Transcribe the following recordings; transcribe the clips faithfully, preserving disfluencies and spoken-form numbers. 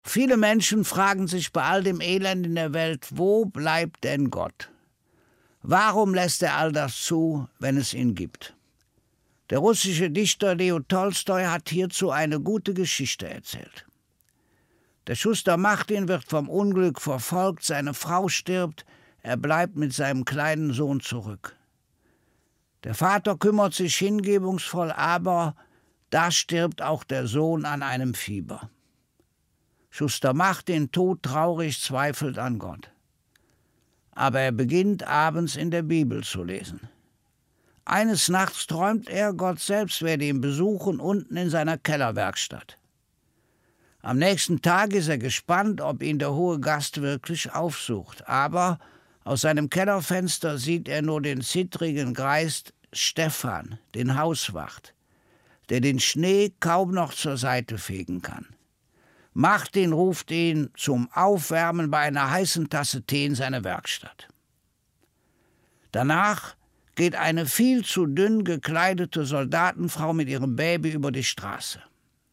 Viele Menschen fragen sich bei all dem Elend in der Welt, wo bleibt denn Gott? Warum lässt er all das zu, wenn es ihn gibt? Der russische Dichter Leo Tolstoi hat hierzu eine gute Geschichte erzählt. Der Schuster Martin wird vom Unglück verfolgt, seine Frau stirbt, er bleibt mit seinem kleinen Sohn zurück. Der Vater kümmert sich hingebungsvoll, aber da stirbt auch der Sohn an einem Fieber. Schuster Martin, todtraurig, zweifelt an Gott. Aber er beginnt abends in der Bibel zu lesen. Eines Nachts träumt er, Gott selbst werde ihn besuchen unten in seiner Kellerwerkstatt. Am nächsten Tag ist er gespannt, ob ihn der hohe Gast wirklich aufsucht. Aber aus seinem Kellerfenster sieht er nur den zittrigen Greis Stefan, den Hauswacht, der den Schnee kaum noch zur Seite fegen kann. Martin ruft ihn zum Aufwärmen bei einer heißen Tasse Tee in seine Werkstatt. Danach geht eine viel zu dünn gekleidete Soldatenfrau mit ihrem Baby über die Straße.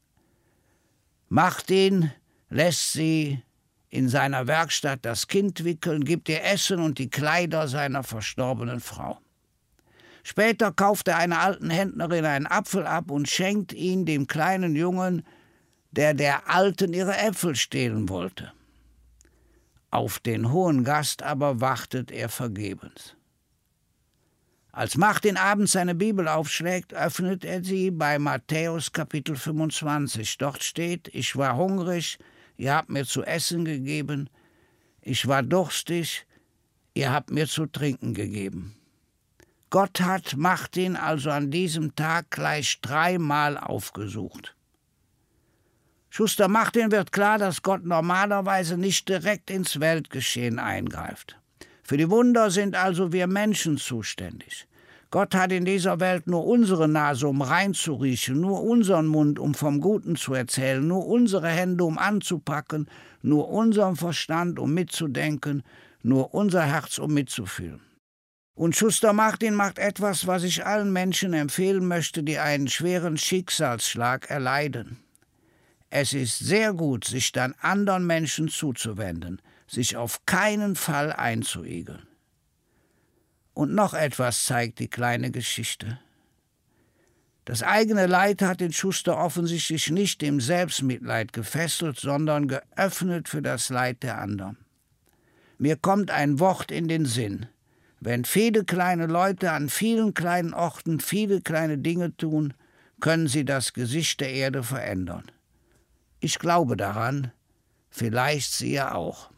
Martin lässt sie in seiner Werkstatt das Kind wickeln, gibt ihr Essen und die Kleider seiner verstorbenen Frau. Später kauft er einer alten Händlerin einen Apfel ab und schenkt ihn dem kleinen Jungen, der der Alten ihre Äpfel stehlen wollte. Auf den hohen Gast aber wartet er vergebens. Als Martin abends seine Bibel aufschlägt, öffnet er sie bei Matthäus Kapitel fünfundzwanzig. Dort steht: Ich war hungrig, ihr habt mir zu essen gegeben. Ich war durstig, ihr habt mir zu trinken gegeben. Gott hat Martin also an diesem Tag gleich dreimal aufgesucht. Schuster Martin wird klar, dass Gott normalerweise nicht direkt ins Weltgeschehen eingreift. Für die Wunder sind also wir Menschen zuständig. Gott hat in dieser Welt nur unsere Nase, um reinzuriechen, nur unseren Mund, um vom Guten zu erzählen, nur unsere Hände, um anzupacken, nur unseren Verstand, um mitzudenken, nur unser Herz, um mitzufühlen. Und Schuster Martin macht etwas, was ich allen Menschen empfehlen möchte, die einen schweren Schicksalsschlag erleiden. Es ist sehr gut, sich dann anderen Menschen zuzuwenden, sich auf keinen Fall einzuigeln. Und noch etwas zeigt die kleine Geschichte. Das eigene Leid hat den Schuster offensichtlich nicht im Selbstmitleid gefesselt, sondern geöffnet für das Leid der anderen. Mir kommt ein Wort in den Sinn. Wenn viele kleine Leute an vielen kleinen Orten viele kleine Dinge tun, können sie das Gesicht der Erde verändern. Ich glaube daran, vielleicht Sie ja auch.